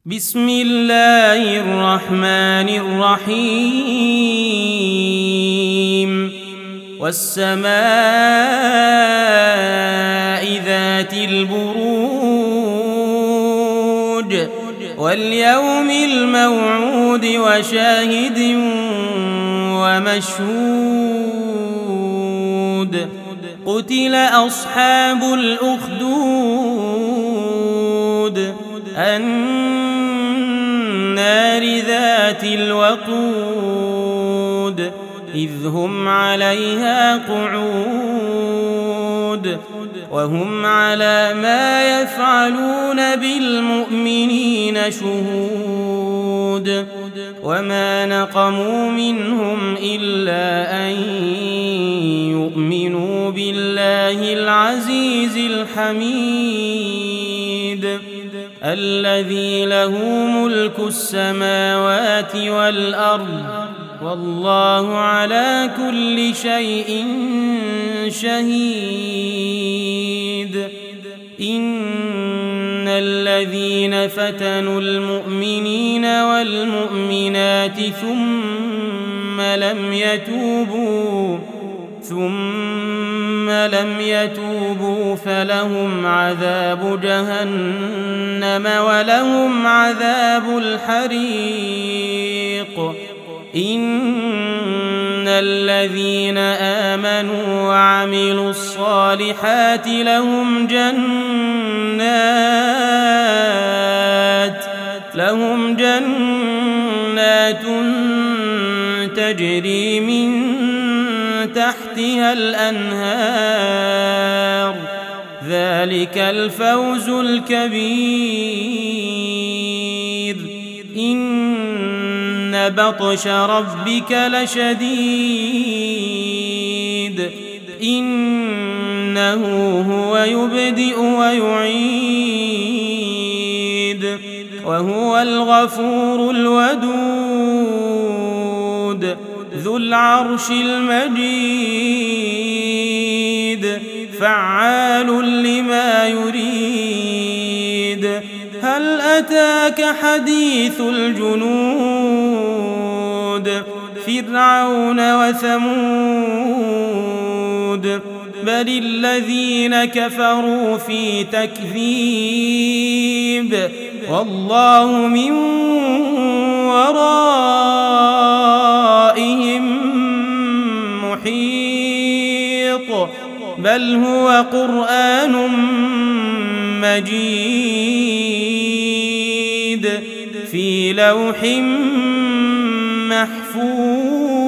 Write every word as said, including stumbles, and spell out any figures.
بسم الله الرحمن الرحيم والسماء ذات البروج واليوم الموعود وشاهد ومشهود قتل أصحاب الأخدود النار ذات الوقود إذ هم عليها قعود وهم على ما يفعلون بالمؤمنين شهود وما نقموا منهم إلا أن يؤمنوا بالله العزيز الحميد الذي له ملك السماوات والأرض والله على كل شيء شهيد إن الذين فتنوا المؤمنين والمؤمنات ثم لم يتوبوا ثم لم يتوبوا فلهم عذاب جهنم ولهم عذاب الحريق إن الذين آمنوا وعملوا الصالحات لهم جنات لهم جنات تجري من تحتها الأنهار ذلك الفوز الكبير إن بطش ربك لشديد إنه هو يبدئ ويعيد وهو الغفور الودود ذو العرش المجيد فعال لما يريد هل أتاك حديث الجنود فرعون وثمود بل الذين كفروا في تكذيب والله من ورائهم محيط بل هو قرآن مجيد في لوح محفوظ.